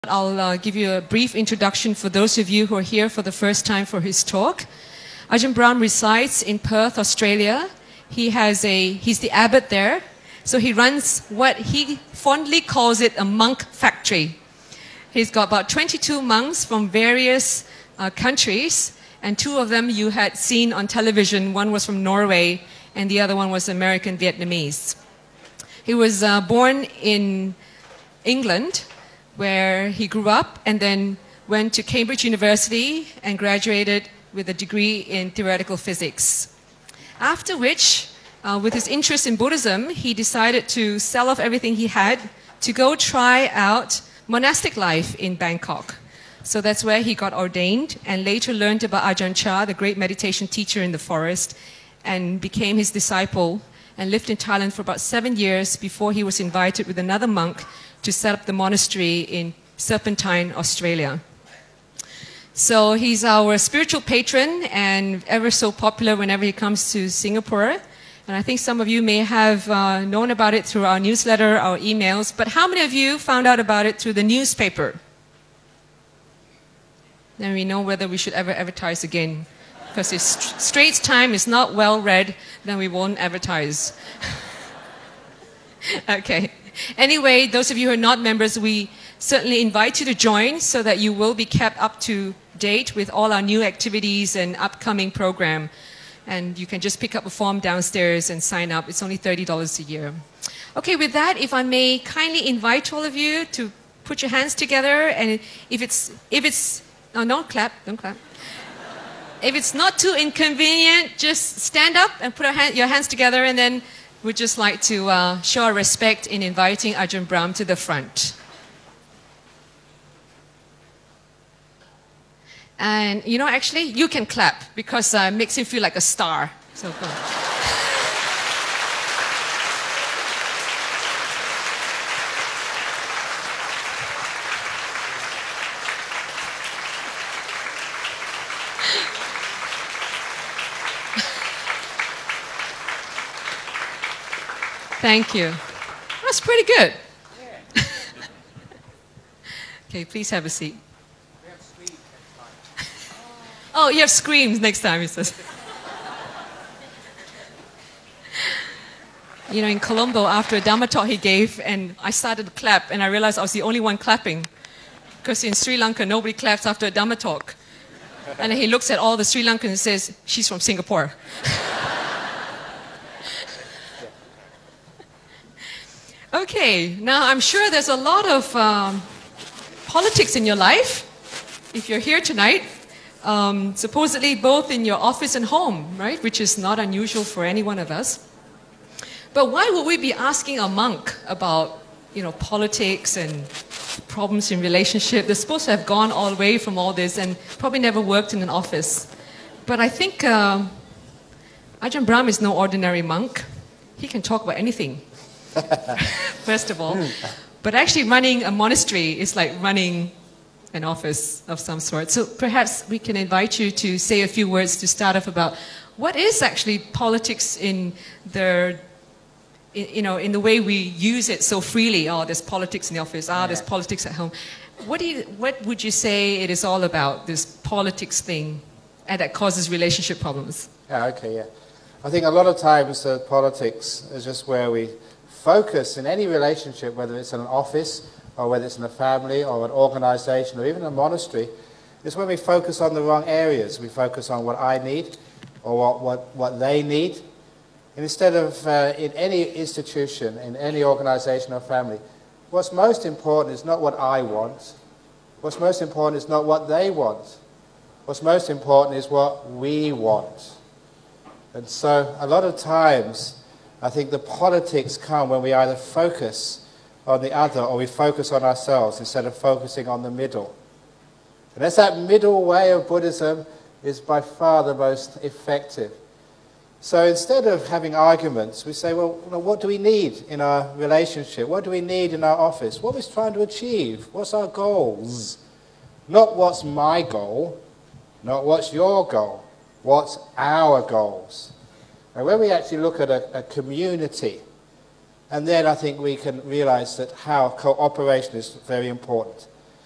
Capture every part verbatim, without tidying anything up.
I'll uh, give you a brief introduction for those of you who are here for the first time for his talk. Ajahn Brahm resides in Perth, Australia. He has a, he's the abbot there. So he runs what he fondly calls it a monk factory. He's got about twenty-two monks from various uh, countries, and two of them you had seen on television. One was from Norway, and the other one was American Vietnamese. He was uh, born in England, where he grew up, and then went to Cambridge University and graduated with a degree in theoretical physics. After which, uh, with his interest in Buddhism, he decided to sell off everything he had to go try out monastic life in Bangkok. So that's where he got ordained and later learned about Ajahn Chah, the great meditation teacher in the forest, and became his disciple and lived in Thailand for about seven years before he was invited with another monk to set up the monastery in Serpentine, Australia. So he's our spiritual patron and ever so popular whenever he comes to Singapore. And I think some of you may have uh, known about it through our newsletter, our emails. But how many of you found out about it through the newspaper? Then we know whether we should ever advertise again. Because if Straits Times is not well read, then we won't advertise. Okay. Anyway, those of you who are not members, we certainly invite you to join so that you will be kept up to date with all our new activities and upcoming program. And you can just pick up a form downstairs and sign up. It's only thirty dollars a year. Okay, with that, if I may kindly invite all of you to put your hands together. And if it's, if it's, oh, don't clap, don't clap. If it's not too inconvenient, just stand up and put hand, your hands together, and then we'd just like to uh, show our respect in inviting Ajahn Brahm to the front. And, you know, actually, you can clap because uh, it makes him feel like a star. So go on. Thank you. That's pretty good. Yeah. Okay, please have a seat. We have screams next time. Oh, you have screams next time, he says. You know, in Colombo, after a Dhamma talk he gave, and I started to clap, and I realized I was the only one clapping. Because in Sri Lanka, nobody claps after a Dhamma talk. And then he looks at all the Sri Lankans and says, she's from Singapore. Okay, now I'm sure there's a lot of um, politics in your life, if you're here tonight, um, supposedly both in your office and home, right, which is not unusual for any one of us. But why would we be asking a monk about, you know, politics and problems in relationship? They're supposed to have gone all away from all this and probably never worked in an office. But I think uh, Ajahn Brahm is no ordinary monk. He can talk about anything. First of all, but actually running a monastery is like running an office of some sort. So perhaps we can invite you to say a few words to start off about what is actually politics in the, you know, in the way we use it so freely. Oh, there's politics in the office. Ah, there's politics at home. What do you, what would you say it is all about, this politics thing, and that causes relationship problems? Yeah, okay, yeah. I think a lot of times uh, politics is just where we focus in any relationship, whether it's in an office or whether it's in a family or an organization or even a monastery, is when we focus on the wrong areas. We focus on what I need or what, what, what they need. And instead of uh, in any institution, in any organization or family, what's most important is not what I want. What's most important is not what they want. What's most important is what we want. And so a lot of times, I think the politics come when we either focus on the other or we focus on ourselves instead of focusing on the middle. And that's that middle way of Buddhism is by far the most effective. So instead of having arguments, we say, well, what do we need in our relationship? What do we need in our office? What are we trying to achieve? What's our goals? Not what's my goal, not what's your goal, what's our goals. And when we actually look at a, a community, And then I think we can realize that how cooperation is very important.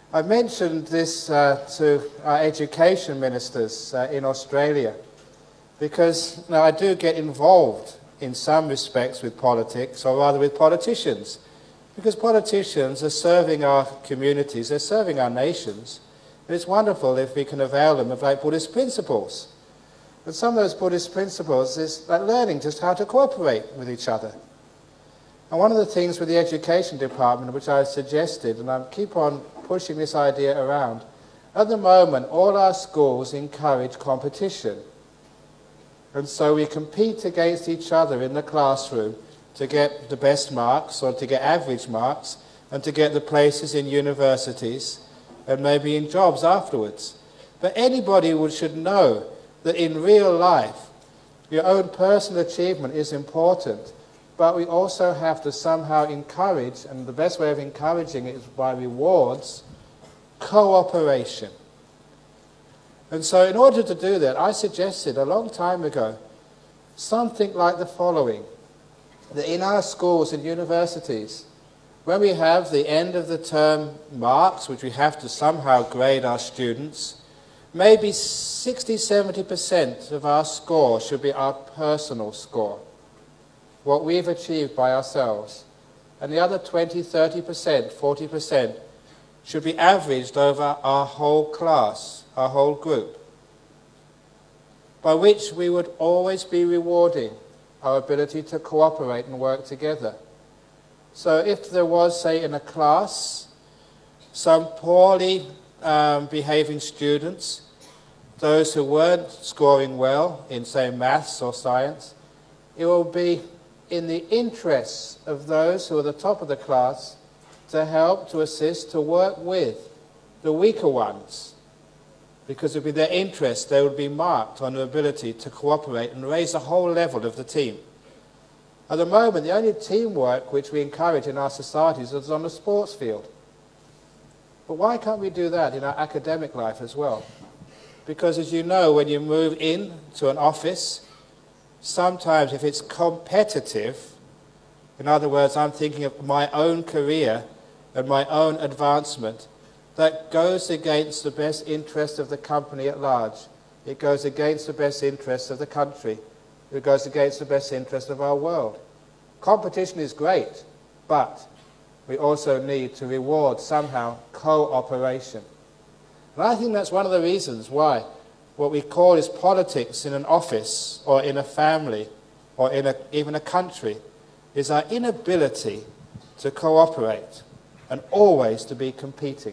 I mentioned this uh, to our education ministers uh, in Australia because now I do get involved in some respects with politics, or rather with politicians, because politicians are serving our communities, they're serving our nations, and it's wonderful if we can avail them of like Buddhist principles. And some of those Buddhist principles is like learning just how to cooperate with each other. And one of the things with the education department which I suggested, and I keep on pushing this idea around, at the moment all our schools encourage competition. And so we compete against each other in the classroom to get the best marks or to get average marks and to get the places in universities and maybe in jobs afterwards. But anybody would, should know that in real life your own personal achievement is important, but we also have to somehow encourage, and the best way of encouraging it is by rewards, cooperation. And so in order to do that, I suggested a long time ago something like the following, that in our schools and universities, when we have the end of the term marks, which we have to somehow grade our students, maybe sixty to seventy percent of our score should be our personal score, what we've achieved by ourselves. And the other twenty, thirty percent, forty percent should be averaged over our whole class, our whole group, by which we would always be rewarding our ability to cooperate and work together. So if there was, say, in a class, some poorly um, behaving students, those who weren't scoring well in, say, maths or science, it will be in the interests of those who are the top of the class to help, to assist, to work with the weaker ones, because it would be their interest, they would be marked on their ability to cooperate and raise the whole level of the team. At the moment, the only teamwork which we encourage in our societies is on the sports field. But why can't we do that in our academic life as well? Because as you know, when you move in to an office, sometimes if it's competitive, in other words, I'm thinking of my own career and my own advancement, that goes against the best interest of the company at large. It goes against the best interest of the country. It goes against the best interest of our world. Competition is great, but we also need to reward somehow cooperation. And I think that's one of the reasons why what we call is politics in an office or in a family or in a, even a country is our inability to cooperate and always to be competing.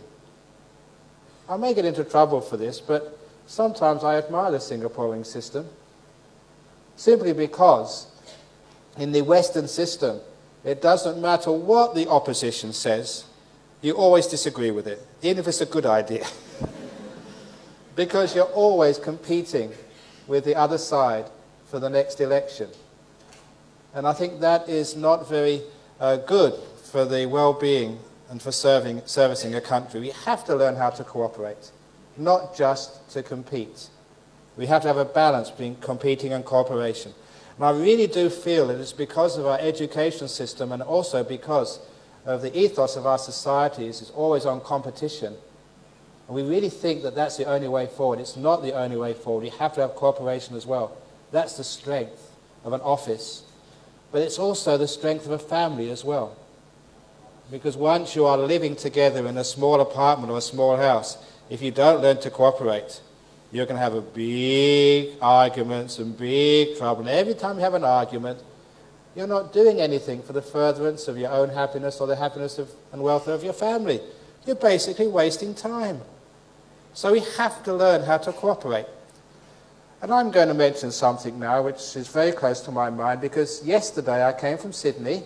I may get into trouble for this, but sometimes I admire the Singaporean system, simply because in the Western system, it doesn't matter what the opposition says, you always disagree with it, even if it's a good idea. Because you're always competing with the other side for the next election. And I think that is not very uh, good for the well-being and for serving, servicing a country. We have to learn how to cooperate, not just to compete. We have to have a balance between competing and cooperation. And I really do feel it is because of our education system and also because of the ethos of our societies is always on competition. And we really think that that's the only way forward. It's not the only way forward. We have to have cooperation as well. That's the strength of an office. But it's also the strength of a family as well. Because once you are living together in a small apartment or a small house, if you don't learn to cooperate, you're going to have a big arguments and big trouble. And every time you have an argument, you're not doing anything for the furtherance of your own happiness or the happiness of, and welfare of your family. You're basically wasting time. So we have to learn how to cooperate. And I'm going to mention something now which is very close to my mind, because yesterday I came from Sydney,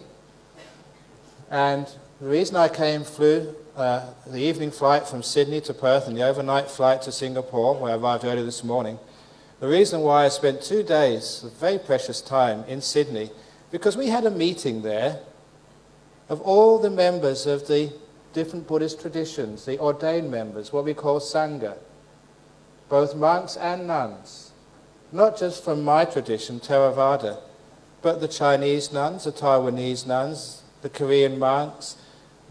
and the reason I came flew uh, the evening flight from Sydney to Perth and the overnight flight to Singapore, where I arrived early this morning, the reason why I spent two days of very precious time in Sydney, because we had a meeting there of all the members of the different Buddhist traditions, the ordained members, what we call Sangha, both monks and nuns, not just from my tradition, Theravada, but the Chinese nuns, the Taiwanese nuns, the Korean monks,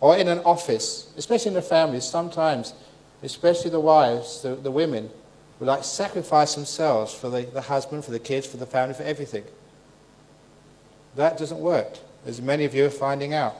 or in an office, especially in the families, sometimes, especially the wives, the, the women, would like sacrifice themselves for the, the husband, for the kids, for the family, for everything. That doesn't work, as many of you are finding out.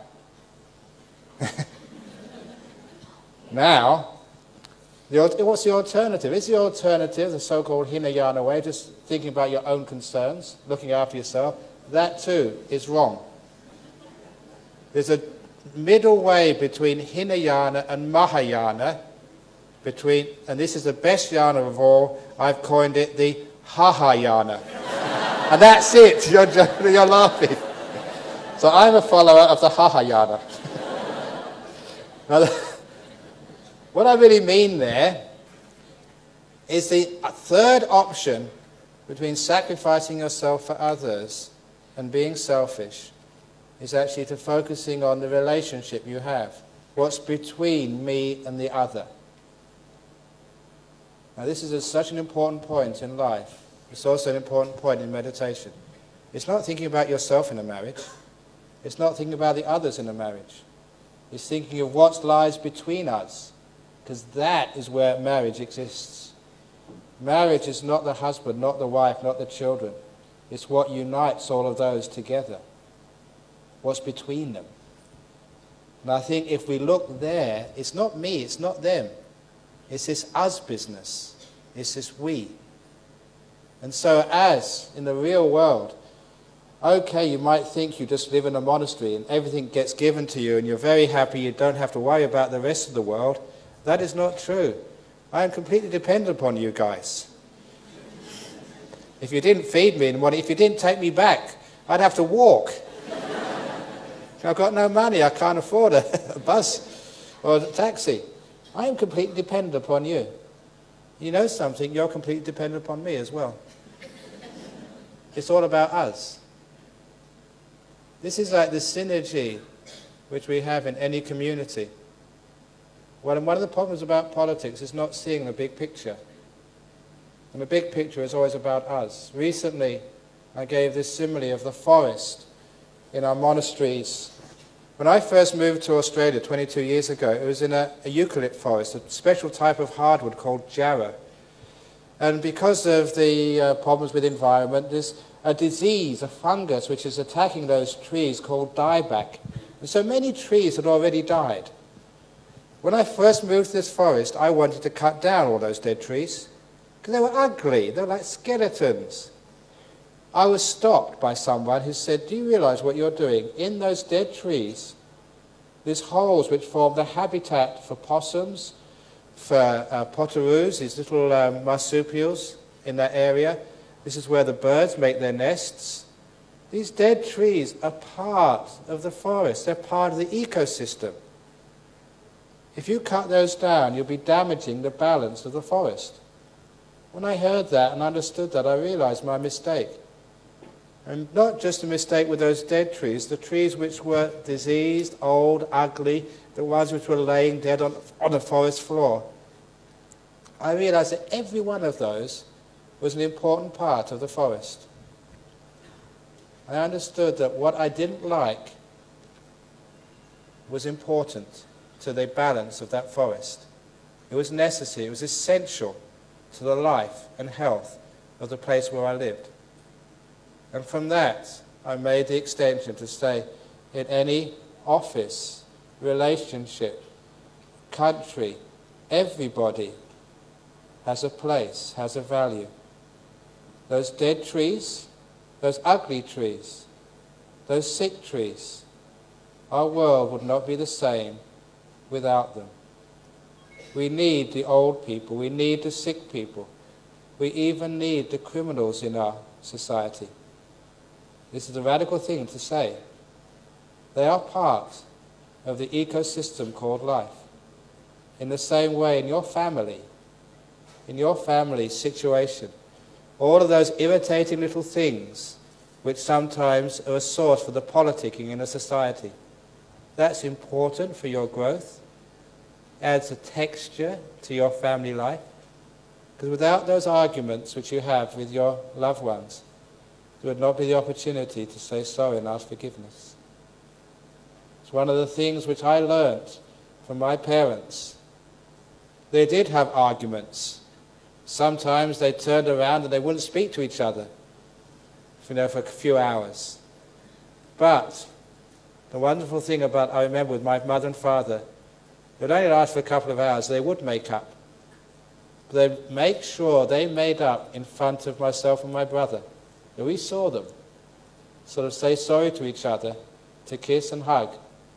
Now, the, what's the alternative? Is the alternative the so-called Hinayana way, just thinking about your own concerns, looking after yourself? That too is wrong. There's a middle way between Hinayana and Mahayana, between, and this is the best yana of all. I've coined it the Hahayana. And that's it. You're, you're laughing. So I'm a follower of the Hahayana. Now, the, what I really mean there is the third option between sacrificing yourself for others and being selfish is actually to focusing on the relationship you have, what's between me and the other. Now this is a, such an important point in life. It's also an important point in meditation. It's not thinking about yourself in a marriage. It's not thinking about the others in a marriage. It's thinking of what lies between us, because that is where marriage exists. Marriage is not the husband, not the wife, not the children. It's what unites all of those together. What's between them. And I think if we look there, it's not me, it's not them. It's this us business. It's this we. And so as in the real world, okay, you might think you just live in a monastery and everything gets given to you and you're very happy, you don't have to worry about the rest of the world. That is not true. I am completely dependent upon you guys. If you didn't feed me, and if you didn't take me back, I'd have to walk. I've got no money, I can't afford a, a bus or a taxi. I am completely dependent upon you. You know something, you're completely dependent upon me as well. It's all about us. This is like the synergy which we have in any community. Well, one of the problems about politics is not seeing the big picture. And the big picture is always about us. Recently, I gave this simile of the forest in our monasteries. When I first moved to Australia twenty-two years ago, it was in a, a eucalypt forest, a special type of hardwood called jarrah. And because of the uh, problems with the environment, there's a disease, a fungus, which is attacking those trees called dieback. And so many trees had already died. When I first moved to this forest, I wanted to cut down all those dead trees because they were ugly. They were like skeletons. I was stopped by someone who said, do you realize what you're doing? In those dead trees, there's holes which form the habitat for possums, for uh, potoroos, these little um, marsupials in that area. This is where the birds make their nests. These dead trees are part of the forest. They're part of the ecosystem. If you cut those down, you'll be damaging the balance of the forest. When I heard that and understood that, I realized my mistake. And not just a mistake with those dead trees, the trees which were diseased, old, ugly, the ones which were laying dead on, on the forest floor. I realized that every one of those was an important part of the forest. I understood that what I didn't like was important to the balance of that forest. It was necessary, it was essential to the life and health of the place where I lived. And from that, I made the extension to say, in any office, relationship, country, everybody has a place, has a value. Those dead trees, those ugly trees, those sick trees, our world would not be the same without them. We need the old people, we need the sick people, we even need the criminals in our society. This is a radical thing to say. They are part of the ecosystem called life. In the same way, in your family, in your family situation, all of those irritating little things which sometimes are a source for the politicking in a society, that's important for your growth, adds a texture to your family life. Because without those arguments which you have with your loved ones, there would not be the opportunity to say sorry and ask forgiveness. It's one of the things which I learnt from my parents. They did have arguments. Sometimes they turned around and they wouldn't speak to each other, you know, for a few hours. But the wonderful thing about, I remember with my mother and father, it would only last for a couple of hours. They would make up. But they'd make sure they made up in front of myself and my brother. And we saw them sort of say sorry to each other, to kiss and hug.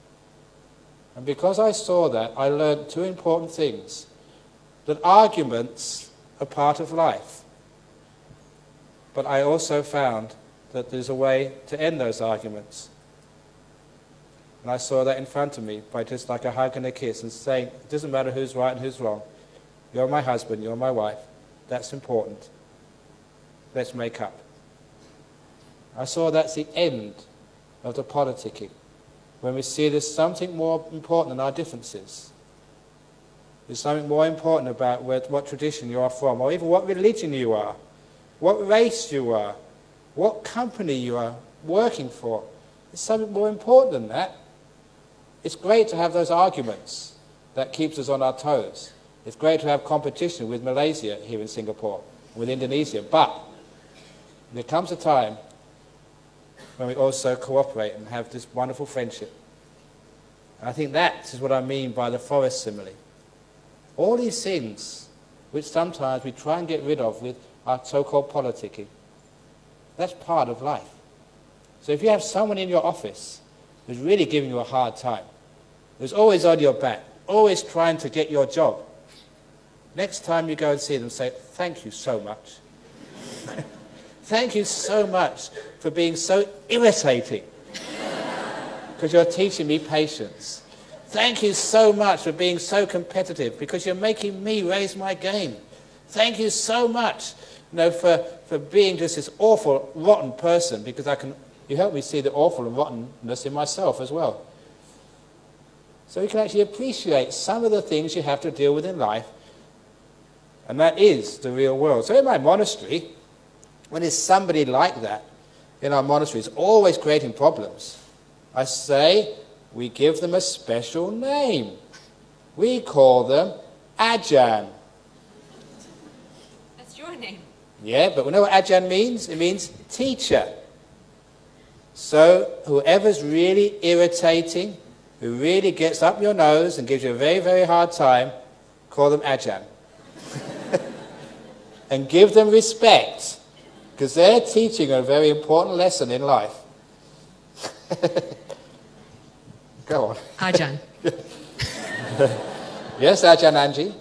And because I saw that, I learned two important things. That arguments are part of life. But I also found that there's a way to end those arguments. And I saw that in front of me by just like a hug and a kiss and saying, it doesn't matter who's right and who's wrong. You're my husband, you're my wife. That's important. Let's make up. I saw that's the end of the politicking, when we see there's something more important than our differences. There's something more important about where, what tradition you are from, or even what religion you are, what race you are, what company you are working for. There's something more important than that. It's great to have those arguments. That keeps us on our toes. It's great to have competition with Malaysia here in Singapore, with Indonesia, but there comes a time when we also cooperate and have this wonderful friendship. And I think that is what I mean by the forest simile. All these things, which sometimes we try and get rid of with our so-called politicking, that's part of life. So if you have someone in your office who's really giving you a hard time, who's always on your back, always trying to get your job, next time you go and see them, say, thank you so much. Thank you so much for being so irritating, because you're teaching me patience. Thank you so much for being so competitive, because you're making me raise my game. Thank you so much, you know, for, for being just this awful, rotten person, because I can, you help me see the awful and rottenness in myself as well. So you can actually appreciate some of the things you have to deal with in life, and that is the real world. So in my monastery, when there's somebody like that in our monastery, it's always creating problems, I say, we give them a special name. We call them Ajahn. That's your name. Yeah, but we know what Ajahn means? It means teacher. So whoever's really irritating, who really gets up your nose and gives you a very, very hard time, call them Ajahn. And give them respect, because they're teaching a very important lesson in life. Go on. Ajahn. Yes, Ajahn Anji.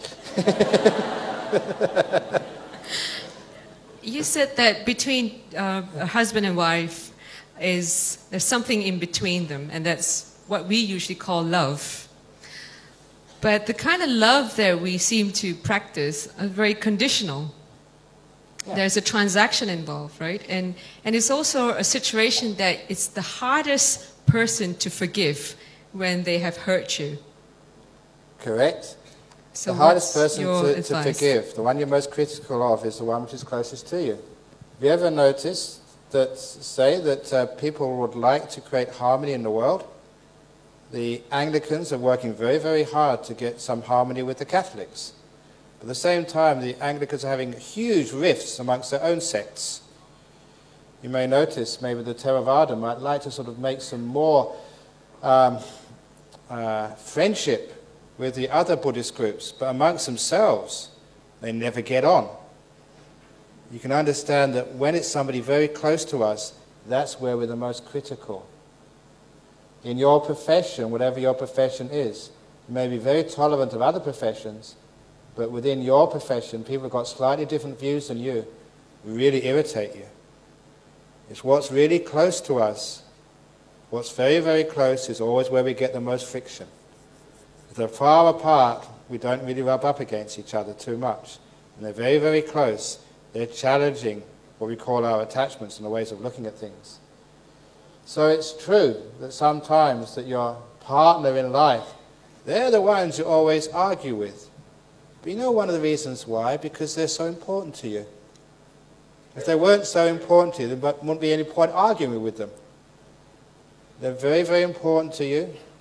You said that between uh, a husband and wife is there's something in between them, and that's what we usually call love. But the kind of love that we seem to practice are very conditional. Yeah. There's a transaction involved, right? And, and it's also a situation that it's the hardest person to forgive when they have hurt you. Correct. So the hardest person to, to forgive, the one you're most critical of, is the one which is closest to you. Have you ever noticed that, say, that uh, people would like to create harmony in the world? The Anglicans are working very, very hard to get some harmony with the Catholics. At the same time, the Anglicans are having huge rifts amongst their own sects. You may notice maybe the Theravada might like to sort of make some more um, uh, friendship with the other Buddhist groups, but amongst themselves, they never get on. You can understand that when it's somebody very close to us, that's where we're the most critical. In your profession, whatever your profession is, you may be very tolerant of other professions, but within your profession, people have got slightly different views than you, really irritate you. It's what's really close to us. What's very, very close is always where we get the most friction. If they're far apart, we don't really rub up against each other too much. And they're very, very close. They're challenging what we call our attachments and the ways of looking at things. So it's true that sometimes that your partner in life, they're the ones you always argue with. But you know one of the reasons why? Because they're so important to you. If they weren't so important to you, there wouldn't be any point arguing with them. They're very, very important to you.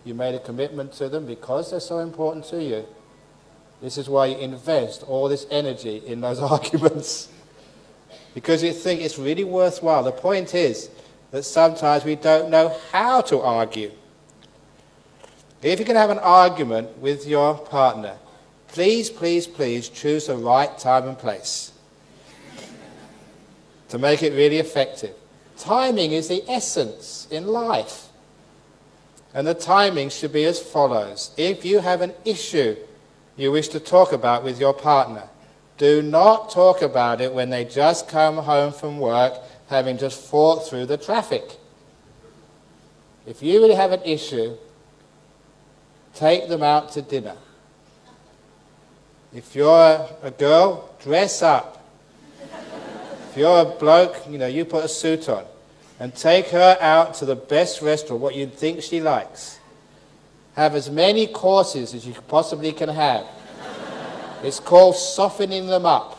You made a commitment to them because they're so important to you. This is why you invest all this energy in those arguments. Because you think it's really worthwhile. The point is that sometimes we don't know how to argue. If you can have an argument with your partner, please, please, please choose the right time and place to make it really effective. Timing is the essence in life. And the timing should be as follows. If you have an issue you wish to talk about with your partner, do not talk about it when they just come home from work having just fought through the traffic. If you really have an issue, take them out to dinner. If you're a girl, dress up. If you're a bloke, you know, you put a suit on. And take her out to the best restaurant, what you think she likes. Have as many courses as you possibly can have. It's called softening them up.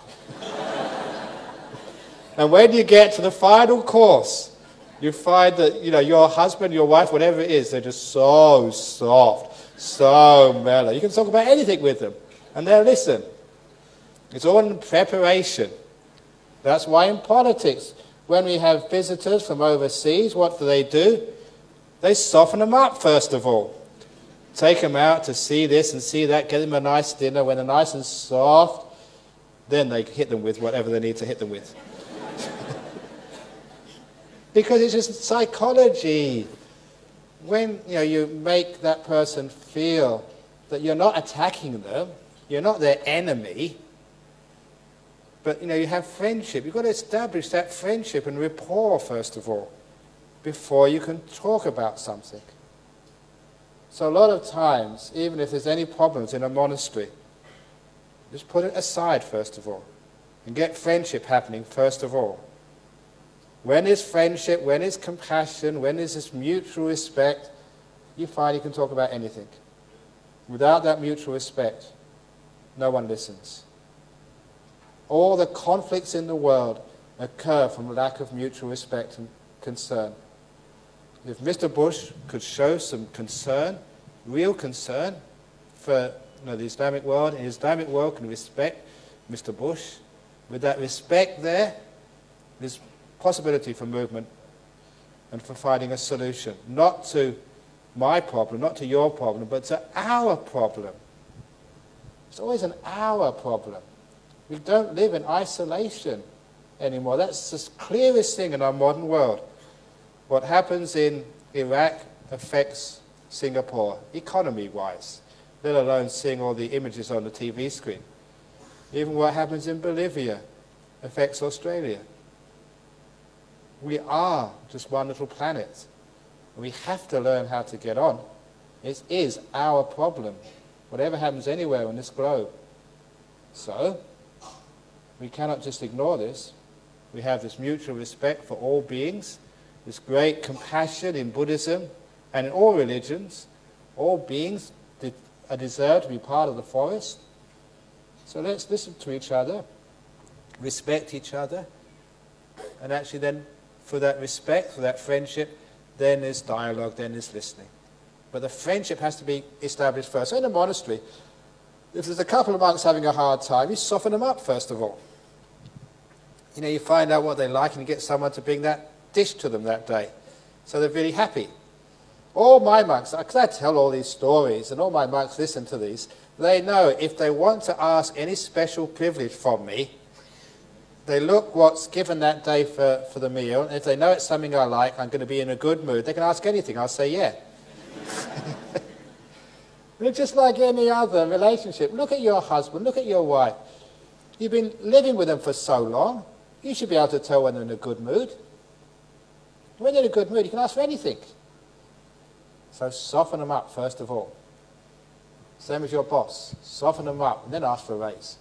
And when you get to the final course, you find that, you know, your husband, your wife, whatever it is, they're just so soft, so mellow. You can talk about anything with them, and they'll listen. It's all in preparation. That's why in politics, when we have visitors from overseas, what do they do? They soften them up, first of all. Take them out to see this and see that, get them a nice dinner. When they're nice and soft, then they hit them with whatever they need to hit them with. Because it's just psychology. When, you know, you make that person feel that you're not attacking them, you're not their enemy, but, you know, you have friendship. You've got to establish that friendship and rapport, first of all, before you can talk about something. So a lot of times, even if there's any problems in a monastery, just put it aside, first of all, and get friendship happening, first of all. When is friendship, when is compassion, when is this mutual respect, you find you can talk about anything. Without that mutual respect, no one listens. All the conflicts in the world occur from lack of mutual respect and concern. If Mister Bush could show some concern, real concern for, you know, the Islamic world, and the Islamic world can respect Mister Bush, with that respect there, there's possibility for movement and for finding a solution. Not to my problem, not to your problem, but to our problem. It's always an our problem. We don't live in isolation anymore. That's the clearest thing in our modern world. What happens in Iraq affects Singapore, economy-wise, let alone seeing all the images on the T V screen. Even what happens in Bolivia affects Australia. We are just one little planet. We have to learn how to get on. It is our problem, whatever happens anywhere on this globe. So, we cannot just ignore this. We have this mutual respect for all beings, this great compassion in Buddhism and in all religions. All beings are deserved to be part of the forest. So let's listen to each other, respect each other, and actually then, for that respect, for that friendship, then there's dialogue, then there's listening. But the friendship has to be established first. So in a monastery, if there's a couple of monks having a hard time, you soften them up first of all. You know, you find out what they like and you get someone to bring that dish to them that day. So they're really happy. All my monks, because I tell all these stories and all my monks listen to these, they know if they want to ask any special privilege from me, they look what's given that day for, for the meal, and if they know it's something I like, I'm going to be in a good mood, they can ask anything, I'll say yeah. They're just like any other relationship. Look at your husband, look at your wife. You've been living with them for so long, you should be able to tell when they're in a good mood. When they're in a good mood, you can ask for anything. So soften them up, first of all. Same as your boss. Soften them up, and then ask for a raise.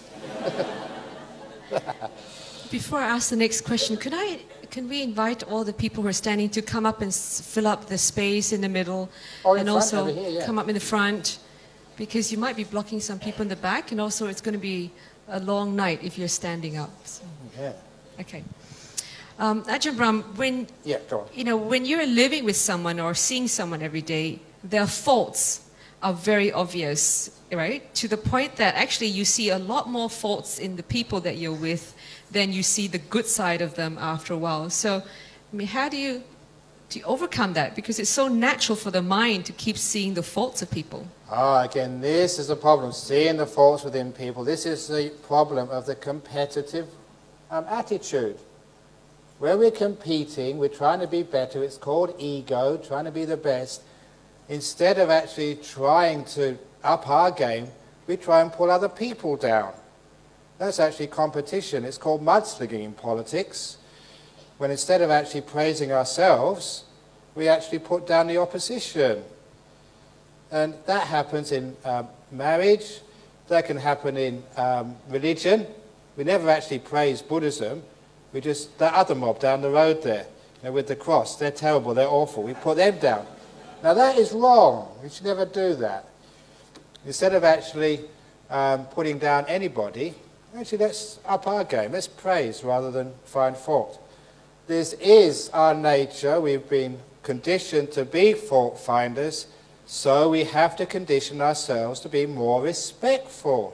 Before I ask the next question, can I, can we invite all the people who are standing to come up and s fill up the space in the middle, oh, in and front, also over here, yeah. come up in the front, because you might be blocking some people in the back, and also it's going to be a long night if you're standing up. So. Yeah. Okay. Um, Ajahn Brahm, when yeah, go on. you know when you're living with someone or seeing someone every day, their faults are very obvious, right? To the point that actually you see a lot more faults in the people that you're with than you see the good side of them after a while. So, I mean, how do you, do you overcome that? Because it's so natural for the mind to keep seeing the faults of people. Ah, again, this is a problem, seeing the faults within people. This is the problem of the competitive um, attitude. Where we're competing, we're trying to be better, it's called ego, trying to be the best. Instead of actually trying to up our game, we try and pull other people down. That's actually competition. It's called mudslinging in politics, when instead of actually praising ourselves, we actually put down the opposition. And that happens in um, marriage, that can happen in um, religion. We never actually praise Buddhism. We just, that other mob down the road there, you know, with the cross, they're terrible, they're awful. We put them down. Now that is wrong. We should never do that. Instead of actually um, putting down anybody, actually let's up our game. Let's praise rather than find fault. This is our nature. We've been conditioned to be fault finders, so we have to condition ourselves to be more respectful.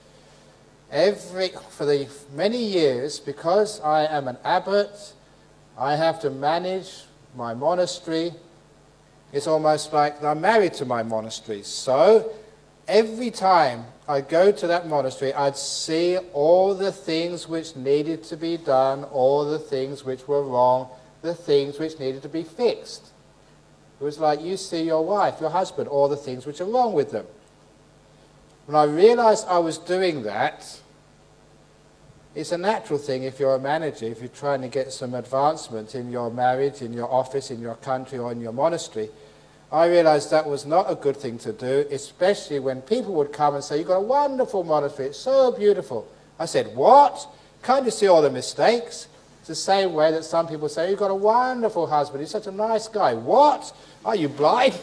Every, for the many years, because I am an abbot, I have to manage my monastery. It's almost like I'm married to my monastery. So every time I go to that monastery, I'd see all the things which needed to be done, all the things which were wrong, the things which needed to be fixed. It was like you see your wife, your husband, all the things which are wrong with them. When I realized I was doing that, it's a natural thing if you're a manager, if you're trying to get some advancement in your marriage, in your office, in your country, or in your monastery. I realized that was not a good thing to do, especially when people would come and say, you've got a wonderful monastery, it's so beautiful. I said, what? Can't you see all the mistakes? It's the same way that some people say, you've got a wonderful husband, he's such a nice guy. What? Are you blind?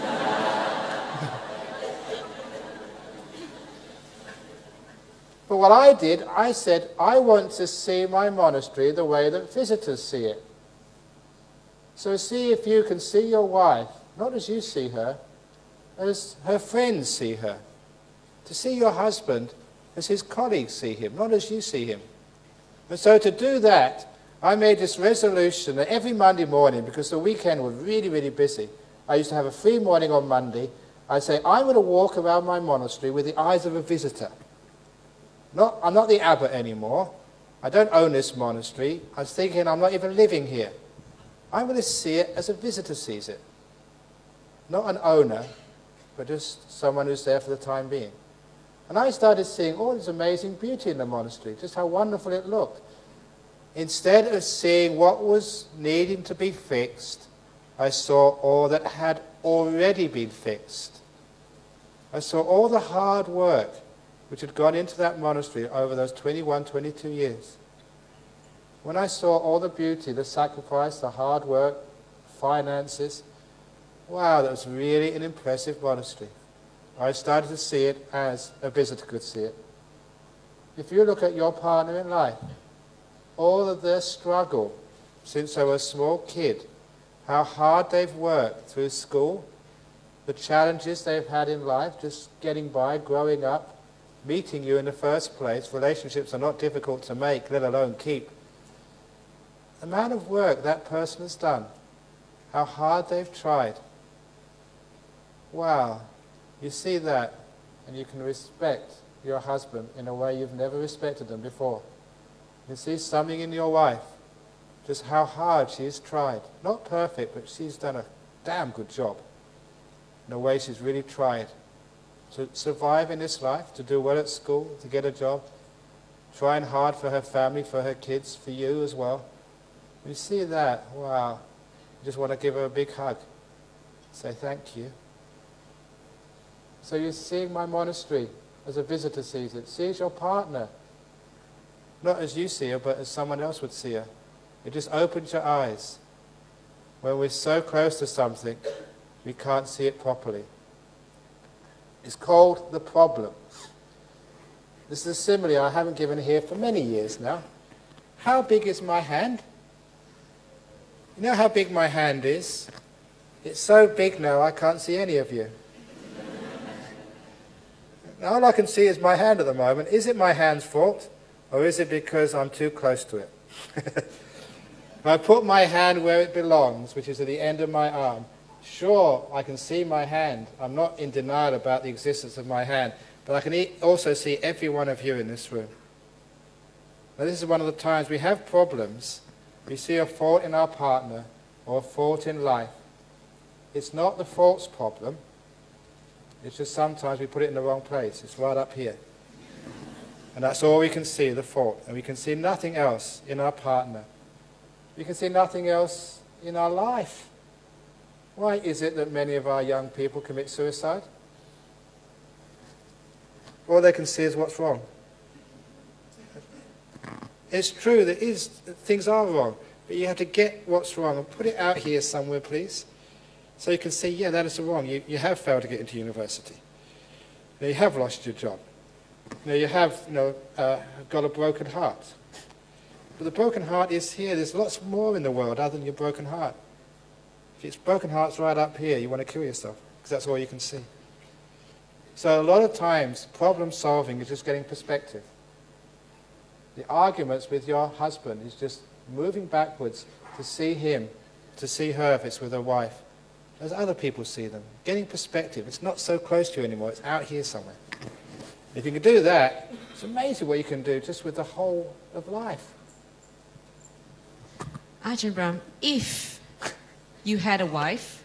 But what I did, I said, I want to see my monastery the way that visitors see it. So see if you can see your wife, not as you see her, as her friends see her. To see your husband as his colleagues see him, not as you see him. And so to do that, I made this resolution that every Monday morning, because the weekend was really, really busy, I used to have a free morning on Monday, I'd say, I'm going to walk around my monastery with the eyes of a visitor. Not, I'm not the abbot anymore. I don't own this monastery. I was thinking I'm not even living here. I'm going to see it as a visitor sees it. Not an owner, but just someone who's there for the time being. And I started seeing all this amazing beauty in the monastery, just how wonderful it looked. Instead of seeing what was needing to be fixed, I saw all that had already been fixed. I saw all the hard work which had gone into that monastery over those twenty-one, twenty-two years. When I saw all the beauty, the sacrifice, the hard work, finances, wow, that was really an impressive monastery. I started to see it as a visitor could see it. If you look at your partner in life, all of their struggle since they were a small kid, how hard they've worked through school, the challenges they've had in life, just getting by, growing up, meeting you in the first place. Relationships are not difficult to make, let alone keep. The amount of work that person has done, how hard they've tried. Wow, you see that and you can respect your husband in a way you've never respected them before. You see something in your wife, just how hard she's tried. Not perfect, but she's done a damn good job in a way she's really tried to survive in this life, to do well at school, to get a job, trying hard for her family, for her kids, for you as well. You see that, wow, you just want to give her a big hug. Say thank you. So you're seeing my monastery as a visitor sees it. Sees your partner, not as you see her, but as someone else would see her. It just opens your eyes. When we're so close to something, we can't see it properly. It's called the problem. This is a simile I haven't given here for many years now. How big is my hand? You know how big my hand is? It's so big now I can't see any of you. All I can see is my hand at the moment. Is it my hand's fault, or is it because I'm too close to it? If I put my hand where it belongs, which is at the end of my arm, sure, I can see my hand. I'm not in denial about the existence of my hand, but I can e- also see every one of you in this room. Now, this is one of the times we have problems. We see a fault in our partner or a fault in life. It's not the fault's problem. It's just sometimes we put it in the wrong place. It's right up here. And that's all we can see, the fault. And we can see nothing else in our partner. We can see nothing else in our life. Why is it that many of our young people commit suicide? All they can see is what's wrong. It's true that is, things are wrong, but you have to get what's wrong and put it out here somewhere, please. So you can see, yeah, that is wrong. You, you have failed to get into university. You, know, you have lost your job. You, know, you have you know, uh, got a broken heart. But the broken heart is here. There's lots more in the world other than your broken heart. If it's broken heart's right up here, you want to kill yourself, because that's all you can see. So a lot of times, problem solving is just getting perspective. The arguments with your husband is just moving backwards to see him, to see her if it's with a wife, as other people see them. Getting perspective. It's not so close to you anymore. It's out here somewhere. If you can do that, it's amazing what you can do just with the whole of life. Ajahn Brahm, if you had a wife,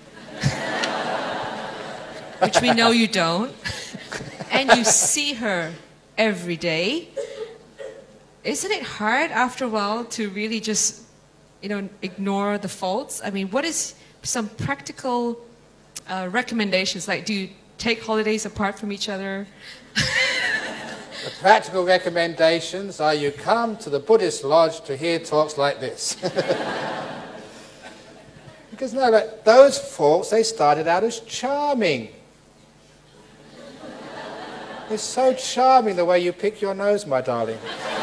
which we know you don't, and you see her every day, isn't it hard after a while to really just, you know, ignore the faults? I mean, what is some practical uh, recommendations? Like, do you take holidays apart from each other? The practical recommendations are you come to the Buddhist lodge to hear talks like this. Because no, like, those faults, they started out as charming. It's so charming the way you pick your nose, my darling.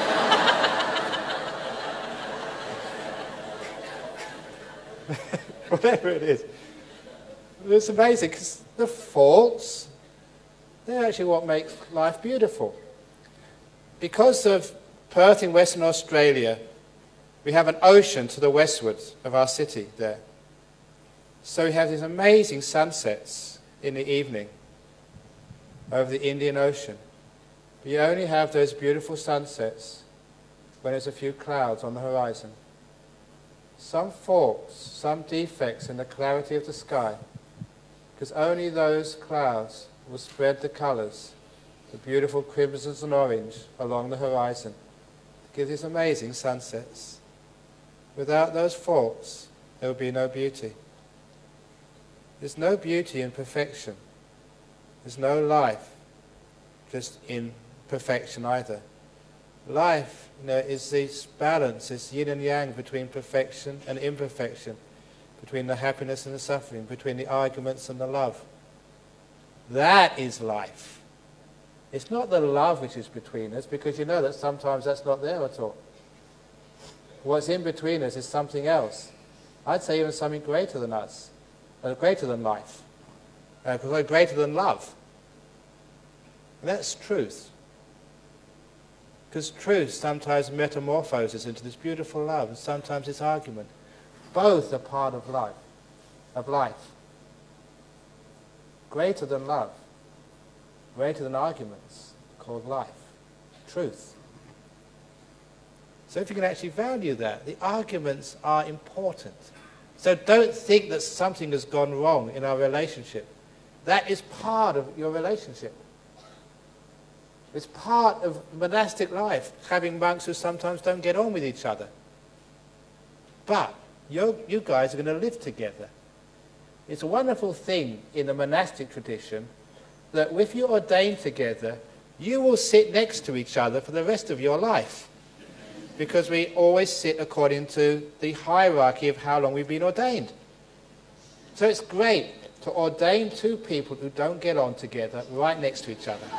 Whatever it is. It's amazing, because the faults, they're actually what makes life beautiful. Because of Perth in Western Australia, we have an ocean to the westward of our city there. So we have these amazing sunsets in the evening over the Indian Ocean. But you only have those beautiful sunsets when there's a few clouds on the horizon. Some faults, some defects in the clarity of the sky, because only those clouds will spread the colours, the beautiful crimsons and orange along the horizon, to give these amazing sunsets. Without those faults, there will be no beauty. There's no beauty in perfection. There's no life just in perfection either. Life, you know, is this balance, this yin and yang between perfection and imperfection, between the happiness and the suffering, between the arguments and the love. That is life. It's not the love which is between us, because you know that sometimes that's not there at all. What's in between us is something else. I'd say even something greater than us, uh, greater than life, uh, greater than love. And that's truth. Because truth sometimes metamorphoses into this beautiful love, and sometimes it's argument. Both are part of life, of life. Greater than love, greater than arguments, called life, truth. So if you can actually value that, the arguments are important. So don't think that something has gone wrong in our relationship. That is part of your relationship. It's part of monastic life, having monks who sometimes don't get on with each other. But you, you guys are going to live together. It's a wonderful thing in the monastic tradition that if you ordain together, you will sit next to each other for the rest of your life. Because we always sit according to the hierarchy of how long we've been ordained. So it's great to ordain two people who don't get on together right next to each other.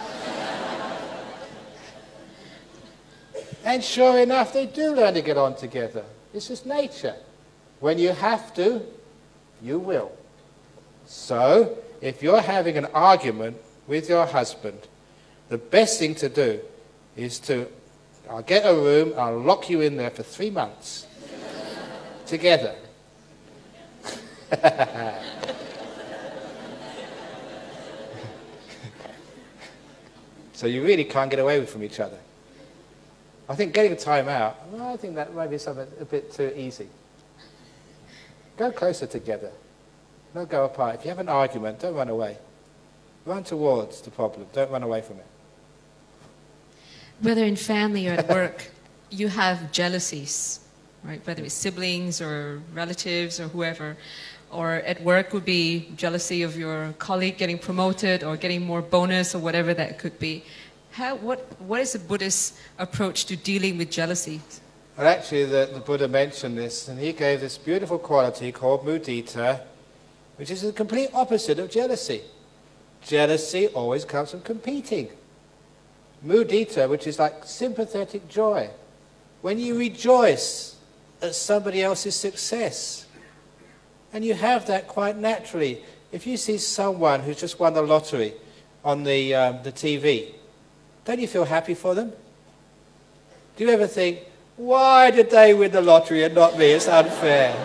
And sure enough, they do learn to get on together. It's just nature. When you have to, you will. So, if you're having an argument with your husband, the best thing to do is to, I'll get a room, I'll lock you in there for three months together. So you really can't get away from each other. I think getting a time out, well, I think that might be something a bit too easy. Go closer together. Don't go apart. If you have an argument, don't run away. Run towards the problem. Don't run away from it. Whether in family or at work, you have jealousies, right? Whether it's siblings or relatives or whoever. Or at work would be jealousy of your colleague getting promoted or getting more bonus or whatever that could be. How, what, what is the Buddhist approach to dealing with jealousy? Well, actually, the, the Buddha mentioned this, and he gave this beautiful quality called mudita, which is the complete opposite of jealousy. Jealousy always comes from competing. Mudita, which is like sympathetic joy. When you rejoice at somebody else's success, and you have that quite naturally. If you see someone who's just won the lottery on the, um, the T V, don't you feel happy for them? Do you ever think, why did they win the lottery and not me? It's unfair.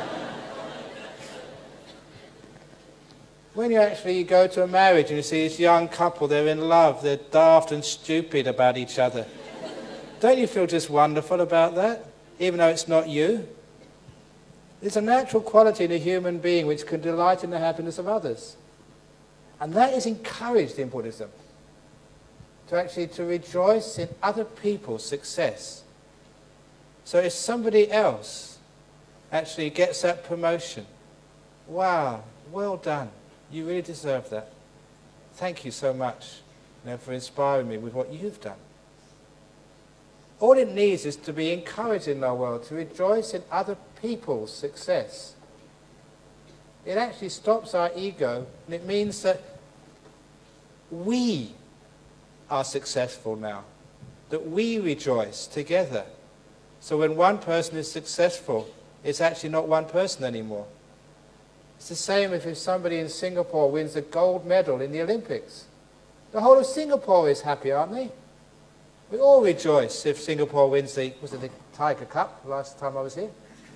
When you actually go to a marriage and you see this young couple, they're in love, they're daft and stupid about each other, don't you feel just wonderful about that, even though it's not you? There's a natural quality in a human being which can delight in the happiness of others. And that is encouraged in Buddhism. To actually to rejoice in other people's success. So if somebody else actually gets that promotion, wow, well done. You really deserve that. Thank you so much, you know, for inspiring me with what you've done. All it needs is to be encouraged in our world, to rejoice in other people's success. It actually stops our ego, and it means that we are successful now, that we rejoice together. So when one person is successful, it's actually not one person anymore. It's the same if, if somebody in Singapore wins a gold medal in the Olympics. The whole of Singapore is happy, aren't they? We all rejoice if Singapore wins the, was it the Tiger Cup last time I was here?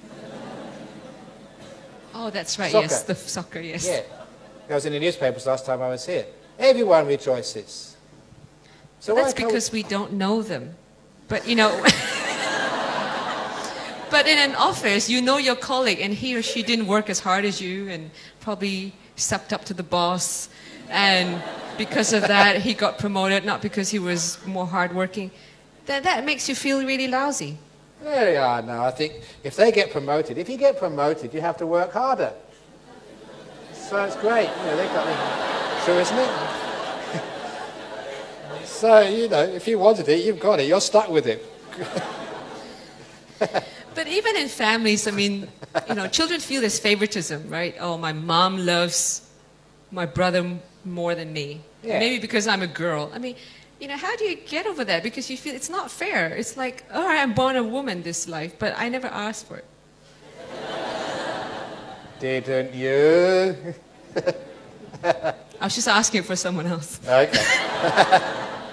Oh, that's right, Soccer. yes, the soccer, yes. Yeah, I was in the newspapers last time I was here. Everyone rejoices. So That's because we... we don't know them. But, you know, but in an office, you know your colleague, and he or she didn't work as hard as you, and probably sucked up to the boss, and because of that, he got promoted, not because he was more hardworking. That, that makes you feel really lousy. There you are now. I think if they get promoted, if you get promoted, you have to work harder. So it's great. You know, they got me. True, isn't it? So, you know, if you wanted it, you've got it. You're stuck with it. But even in families, I mean, you know, children feel this favoritism, right? Oh, my mom loves my brother more than me. Yeah. Maybe because I'm a girl. I mean, you know, how do you get over that? Because you feel it's not fair. It's like, all right, I'm born a woman this life, but I never asked for it. Didn't you? I was just asking for someone else. Okay.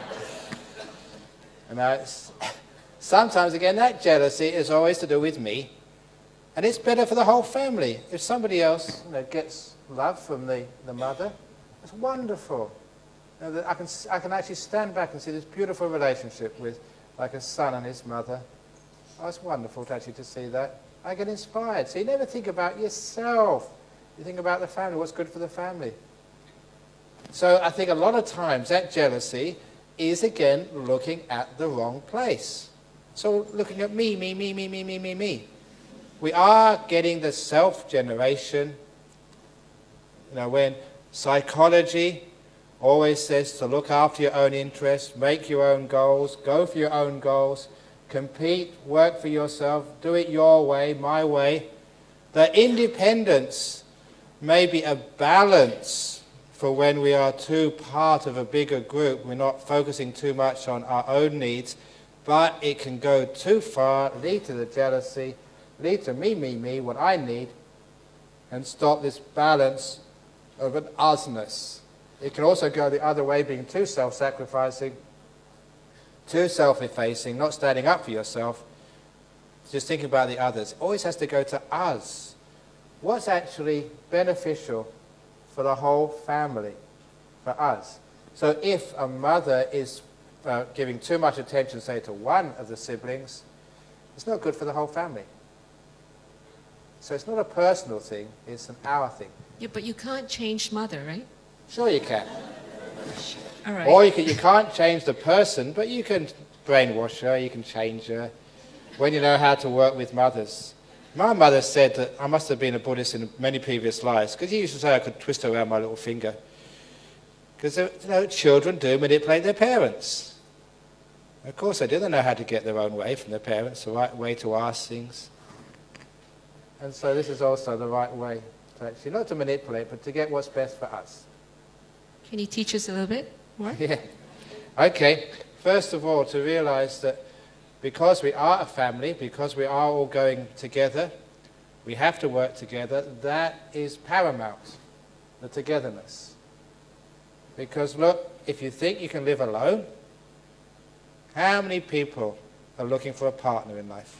And that's, sometimes, again, that jealousy is always to do with me. And it's better for the whole family. If somebody else, you know, gets love from the, the mother, it's wonderful. You know, that I can, I can actually stand back and see this beautiful relationship with, like, a son and his mother. Oh, it's wonderful to actually to see that. I get inspired. So you never think about yourself. You think about the family, what's good for the family. So I think a lot of times that jealousy is, again, looking at the wrong place. So looking at me, me, me, me, me, me, me, me. We are getting the self-generation. You know, when psychology always says to look after your own interests, make your own goals, go for your own goals, compete, work for yourself, do it your way, my way. The independence may be a balance for when we are too part of a bigger group, we're not focusing too much on our own needs, but it can go too far, lead to the jealousy, lead to me, me, me, what I need, and stop this balance of an usness. It can also go the other way, being too self-sacrificing, too self-effacing, not standing up for yourself, just thinking about the others. It always has to go to us. What's actually beneficial for the whole family, for us? So if a mother is uh, giving too much attention, say, to one of the siblings, it's not good for the whole family. So it's not a personal thing, it's an our thing. Yeah, but you can't change mother, right? Sure you can. All right. Or you, can, you can't change the person, but you can brainwash her, you can change her, when you know how to work with mothers. My mother said that I must have been a Buddhist in many previous lives, because she used to say I could twist her around my little finger. Because you know, children do manipulate their parents. Of course they do, they know how to get their own way from their parents, the right way to ask things. And so this is also the right way to actually, not to manipulate, but to get what's best for us. Can you teach us a little bit more? Yeah. Okay. First of all, to realize that because we are a family, because we are all going together, we have to work together, that is paramount, the togetherness. Because look, if you think you can live alone, how many people are looking for a partner in life?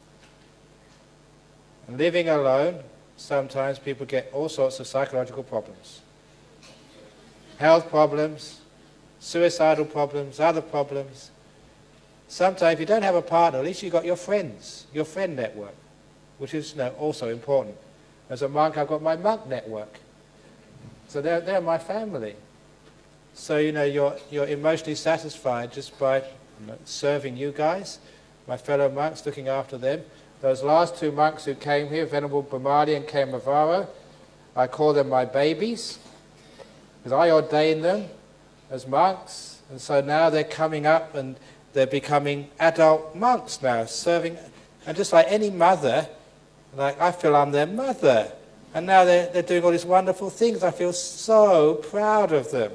And living alone, sometimes people get all sorts of psychological problems. Health problems, suicidal problems, other problems. Sometimes if you don't have a partner, at least you've got your friends, your friend network, which is, you know, also important. As a monk, I've got my monk network. So they're, they're my family. So, you know, you're, you're emotionally satisfied just by you know, serving you guys, my fellow monks, looking after them. Those last two monks who came here, Venerable Bhamali and Kemavaro, I call them my babies, because I ordained them as monks, and so now they're coming up and they're becoming adult monks now, serving, and just like any mother, like I feel I'm their mother, and now they're, they're doing all these wonderful things. I feel so proud of them.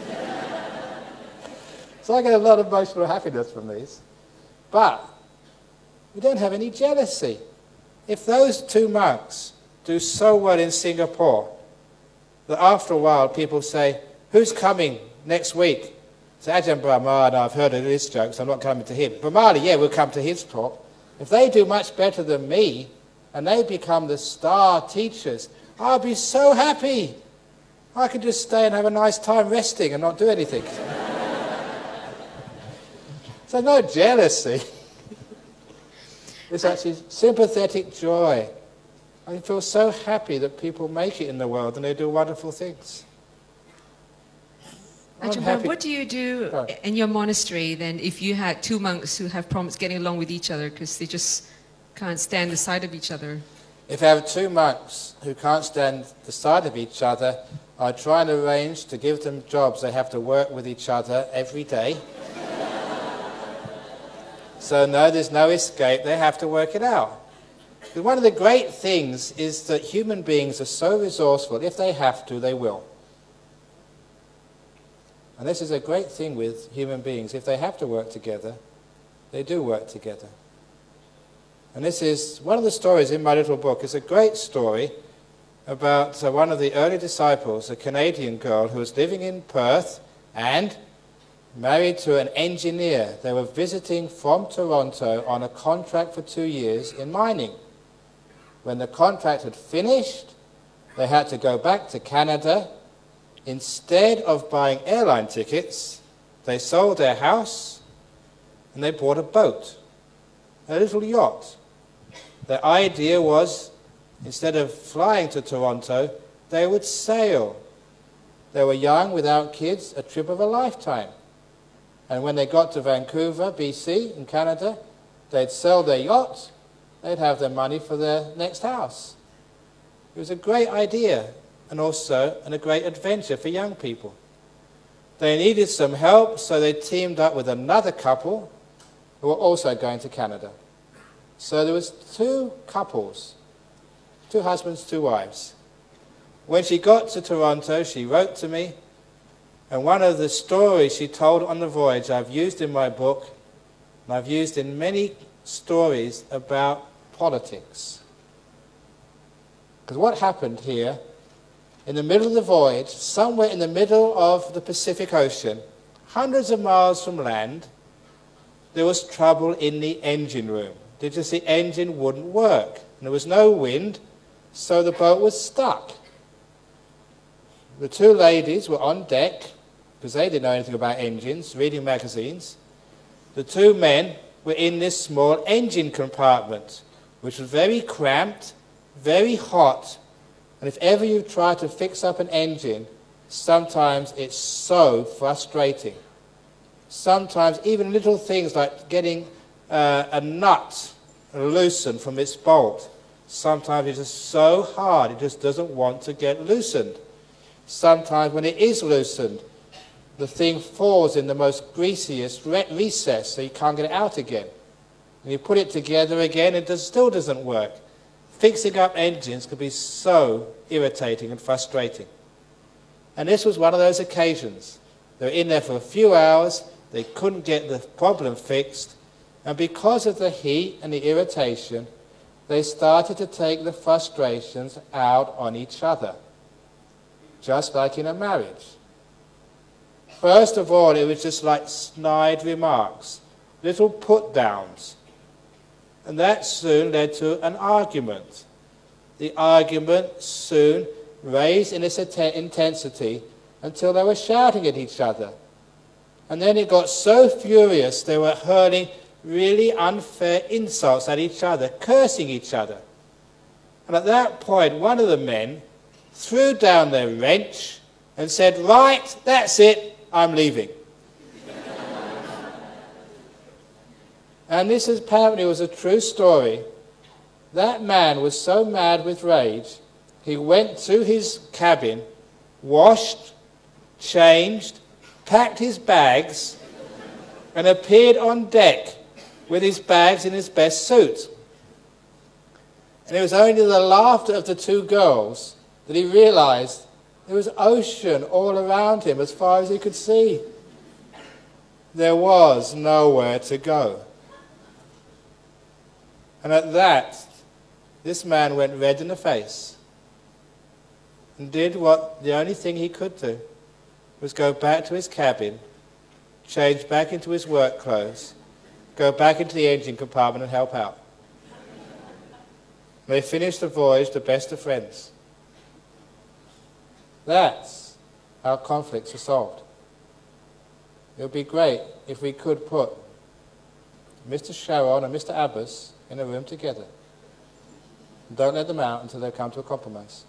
So I get a lot of emotional happiness from these. But we don't have any jealousy. If those two monks do so well in Singapore, that after a while people say, who's coming next week? So Ajahn Brahm, oh, no, I've heard of his jokes, I'm not coming to him. Bhamali, yeah, we'll come to his talk. If they do much better than me, and they become the star teachers, I'll be so happy. I can just stay and have a nice time resting and not do anything. So no jealousy. It's actually sympathetic joy. I feel so happy that people make it in the world and they do wonderful things. Ajahn Brahm, what do you do Sorry. in your monastery then if you had two monks who have problems getting along with each other because they just can't stand the sight of each other? If I have two monks who can't stand the sight of each other, I try and arrange to give them jobs. They have to work with each other every day. So no, there's no escape. They have to work it out. But one of the great things is that human beings are so resourceful. If they have to, they will. And this is a great thing with human beings. If they have to work together, they do work together. And this is one of the stories in my little book. It's a great story about uh, one of the early disciples, a Canadian girl who was living in Perth and married to an engineer. They were visiting from Toronto on a contract for two years in mining. When the contract had finished, they had to go back to Canada. Instead of buying airline tickets, they sold their house and they bought a boat, a little yacht. Their idea was, instead of flying to Toronto, they would sail. They were young, without kids, a trip of a lifetime. And when they got to Vancouver, B C, in Canada, they'd sell their yacht, they'd have their money for their next house. It was a great idea, and also and a great adventure for young people. They needed some help, so they teamed up with another couple who were also going to Canada. So there was two couples, two husbands, two wives. When she got to Toronto, she wrote to me, and one of the stories she told on the voyage I've used in my book, and I've used in many stories about politics. Because what happened here in the middle of the voyage, somewhere in the middle of the Pacific Ocean, hundreds of miles from land, there was trouble in the engine room. Just the engine wouldn't work. And there was no wind, so the boat was stuck. The two ladies were on deck, because they didn't know anything about engines, reading magazines. The two men were in this small engine compartment, which was very cramped, very hot, and if ever you try to fix up an engine, sometimes it's so frustrating. Sometimes even little things like getting uh, a nut loosened from its bolt, sometimes it's just so hard it just doesn't want to get loosened. Sometimes when it is loosened, the thing falls in the most greasiest re recess, so you can't get it out again. And you put it together again, it does, still doesn't work. Fixing up engines can be so irritating and frustrating. And this was one of those occasions. They were in there for a few hours, they couldn't get the problem fixed, and because of the heat and the irritation, they started to take the frustrations out on each other, just like in a marriage. First of all, it was just like snide remarks, little put-downs. And that soon led to an argument. The argument soon raised in its intensity until they were shouting at each other. And then it got so furious they were hurling really unfair insults at each other, cursing each other. And at that point, one of the men threw down their wrench and said, "Right, that's it, I'm leaving." And this apparently was a true story. That man was so mad with rage, he went to his cabin, washed, changed, packed his bags, and appeared on deck with his bags in his best suit. And it was only the laughter of the two girls that he realized there was ocean all around him as far as he could see. There was nowhere to go. And at that, this man went red in the face and did what the only thing he could do was go back to his cabin, change back into his work clothes, go back into the engine compartment and help out. They finished the voyage the best of friends. That's how conflicts are solved. It would be great if we could put Mister Sharon and Mister Abbas in a room together. Don't let them out until they come to a compromise.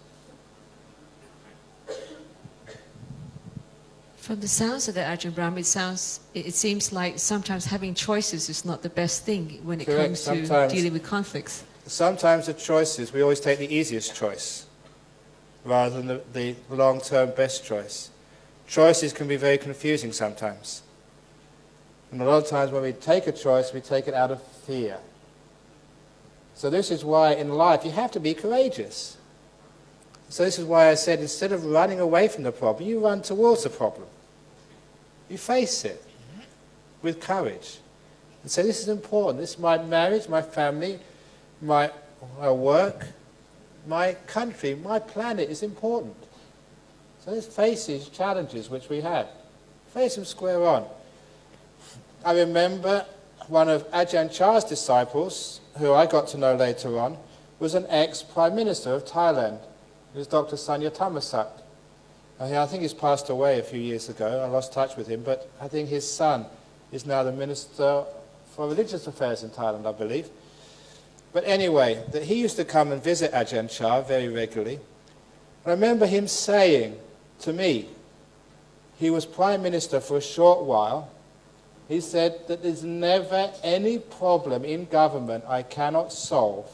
From the sounds of that, Ajahn Brahm, it sounds, it, it seems like sometimes having choices is not the best thing when it Correct. comes to Sometimes- dealing with conflicts. Sometimes the choices, we always take the easiest choice rather than the, the long-term best choice. Choices can be very confusing sometimes. And a lot of times when we take a choice, we take it out of fear. So this is why in life you have to be courageous. So this is why I said instead of running away from the problem, you run towards the problem. You face it with courage. And say, this is important. This is my marriage, my family, my, my work, my country, my planet is important. So let's face these challenges which we have. Face them square on. I remember one of Ajahn Chah's disciples, who I got to know later on, was an ex-Prime Minister of Thailand. It was Doctor Sanya Thammasat. I think he's passed away a few years ago. I lost touch with him, but I think his son is now the Minister for Religious Affairs in Thailand, I believe. But anyway, that he used to come and visit Ajahn Chah very regularly. I remember him saying to me, he was Prime Minister for a short while, he said that there's never any problem in government I cannot solve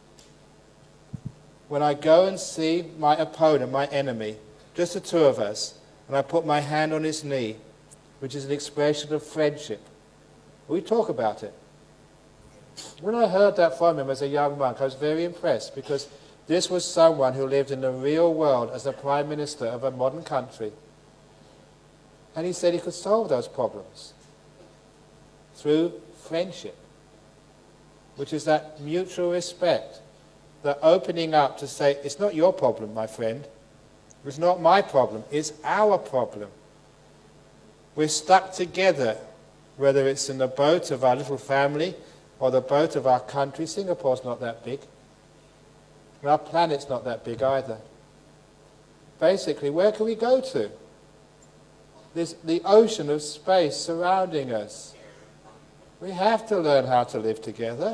when I go and see my opponent, my enemy, just the two of us, and I put my hand on his knee, which is an expression of friendship. We talk about it. When I heard that from him as a young monk, I was very impressed, because this was someone who lived in the real world as the Prime Minister of a modern country. And he said he could solve those problems through friendship, which is that mutual respect, the opening up to say, it's not your problem, my friend, It's not my problem, it's our problem. We're stuck together, whether it's in the boat of our little family or the boat of our country. Singapore's not that big. And our planet's not that big either. Basically, where can we go to? There's the ocean of space surrounding us. We have to learn how to live together.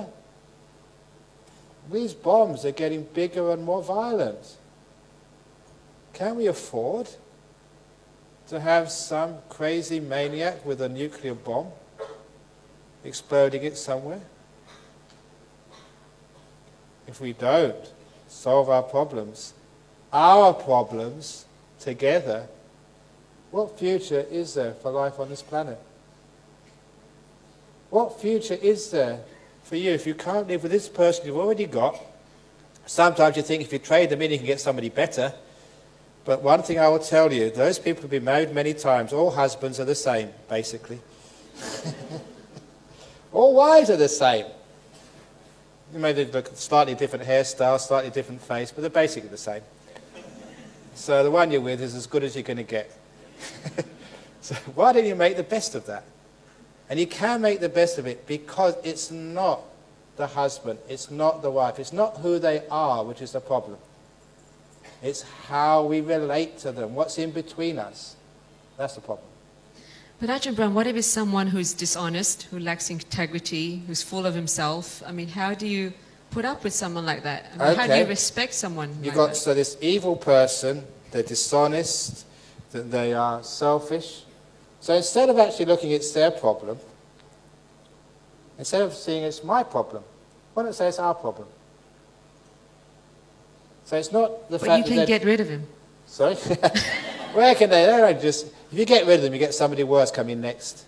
These bombs are getting bigger and more violent. Can we afford to have some crazy maniac with a nuclear bomb exploding it somewhere? If we don't solve our problems, our problems together, what future is there for life on this planet? What future is there for you if you can't live with this person you've already got? Sometimes you think if you trade them in you can get somebody better. But one thing I will tell you, those people who've been married many times, all husbands are the same, basically. All wives are the same. You may look at slightly different hairstyle, slightly different face, but they're basically the same. So the one you're with is as good as you're going to get. So why don't you make the best of that? And you can make the best of it because it's not the husband, it's not the wife, it's not who they are which is the problem. It's how we relate to them, what's in between us. That's the problem. But Ajahn Brahm, what if it's someone who's dishonest, who lacks integrity, who's full of himself? I mean, how do you put up with someone like that? I mean, okay. How do you respect someone You've like got that? so this evil person, they're dishonest, that they are selfish. So instead of actually looking at their problem, instead of seeing it's my problem, why don't I say it's our problem? So it's not the but fact you can that get rid of him. Sorry? Where can they? They don't just... If you get rid of them, you get somebody worse coming next.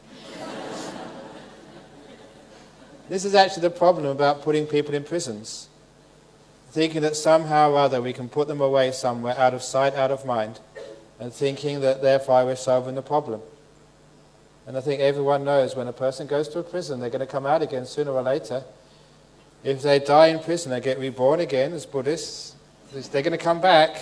This is actually the problem about putting people in prisons. Thinking that somehow or other we can put them away somewhere, out of sight, out of mind, and thinking that therefore we're solving the problem. And I think everyone knows when a person goes to a prison, they're going to come out again sooner or later. If they die in prison, they get reborn again as Buddhists. They're going to come back.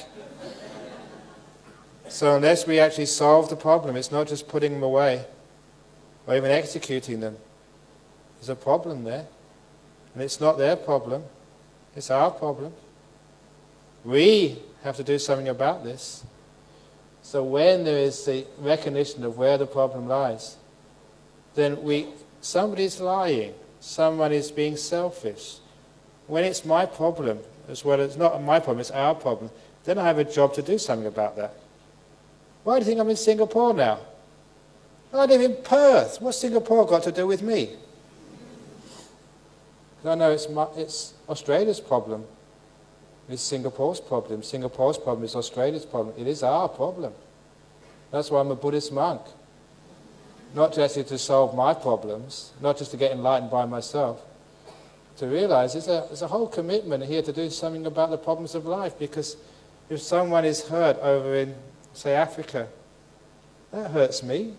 So unless we actually solve the problem, it's not just putting them away or even executing them. There's a problem there. And it's not their problem. It's our problem. We have to do something about this. So when there is the recognition of where the problem lies, then we, somebody's lying. Someone is being selfish. When it's my problem, as well as not my problem, it's our problem, then I have a job to do something about that. Why do you think I'm in Singapore now? I live in Perth. What's Singapore got to do with me? Because I know it's, my, it's Australia's problem. It's Singapore's problem. Singapore's problem is Australia's problem. It is our problem. That's why I'm a Buddhist monk. Not just to solve my problems, not just to get enlightened by myself, to realize there's a, there's a whole commitment here to do something about the problems of life, because if someone is hurt over in, say, Africa, that hurts me.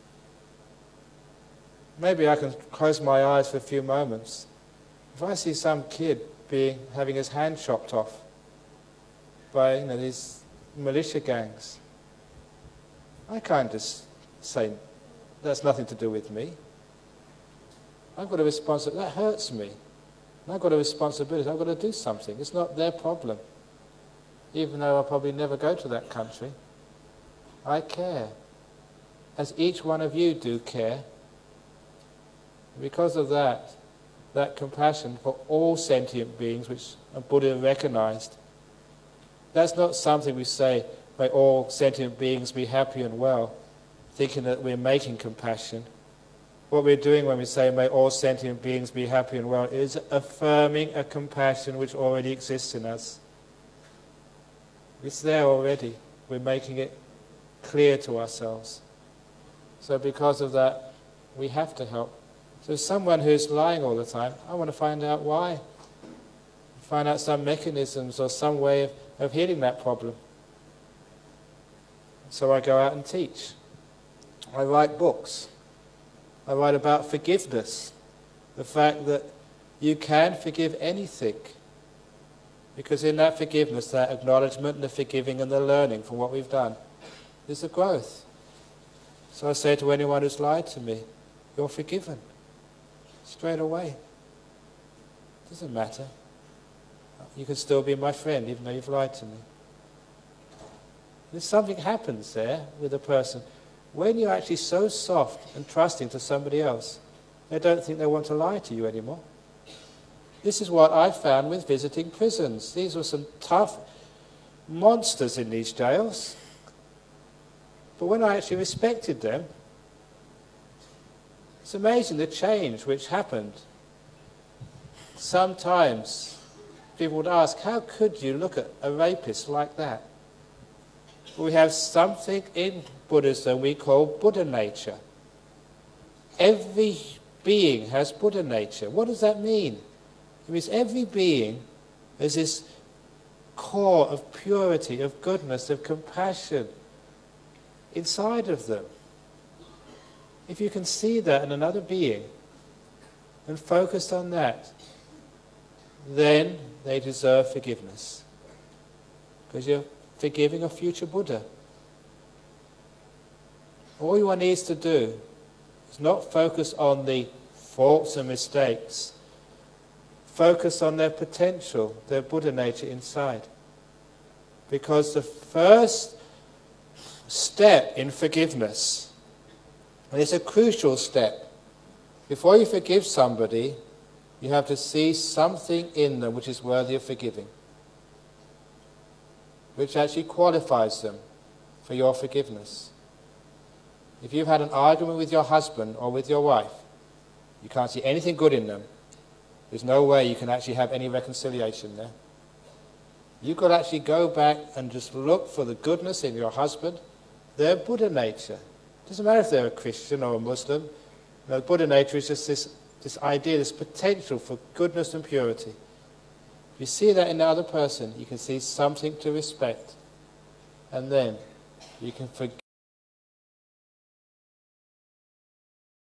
Maybe I can close my eyes for a few moments. If I see some kid being, having his hand chopped off by you know, these militia gangs, I can't just say, that's nothing to do with me. I've got a responsibility. That hurts me. And I've got a responsibility. I've got to do something. It's not their problem. Even though I'll probably never go to that country, I care. As each one of you do care. Because of that, that compassion for all sentient beings, which Buddha recognized, that's not something we say, may all sentient beings be happy and well, thinking that we're making compassion. What we're doing when we say, may all sentient beings be happy and well, is affirming a compassion which already exists in us. It's there already. We're making it clear to ourselves. So because of that, we have to help. So someone who's lying all the time, I want to find out why. Find out some mechanisms or some way of, of healing that problem. So I go out and teach. I write books. I write about forgiveness. The fact that you can forgive anything. Because in that forgiveness, that acknowledgement and the forgiving and the learning from what we've done, there's a growth. So I say to anyone who's lied to me, you're forgiven. Straight away. Doesn't matter. You can still be my friend even though you've lied to me. There's something happens there with a person. When you're actually so soft and trusting to somebody else, they don't think they want to lie to you anymore. This is what I found with visiting prisons. These were some tough monsters in these jails. But when I actually respected them, it's amazing the change which happened. Sometimes people would ask, how could you look at a rapist like that? We have something in Buddhism we call Buddha nature. Every being has Buddha nature. What does that mean? It means every being has this core of purity, of goodness, of compassion inside of them. If you can see that in another being and focus on that, then they deserve forgiveness. Because you're forgiving a future Buddha. All one needs to do is not focus on the faults and mistakes. Focus on their potential, their Buddha nature inside. Because the first step in forgiveness, and it's a crucial step, before you forgive somebody, you have to see something in them which is worthy of forgiving, which actually qualifies them for your forgiveness. If you've had an argument with your husband or with your wife, you can't see anything good in them, there's no way you can actually have any reconciliation there. You've got to actually go back and just look for the goodness in your husband, their Buddha nature. It doesn't matter if they're a Christian or a Muslim. No, Buddha nature is just this, this idea, this potential for goodness and purity. If you see that in the other person, you can see something to respect. And then you can forgive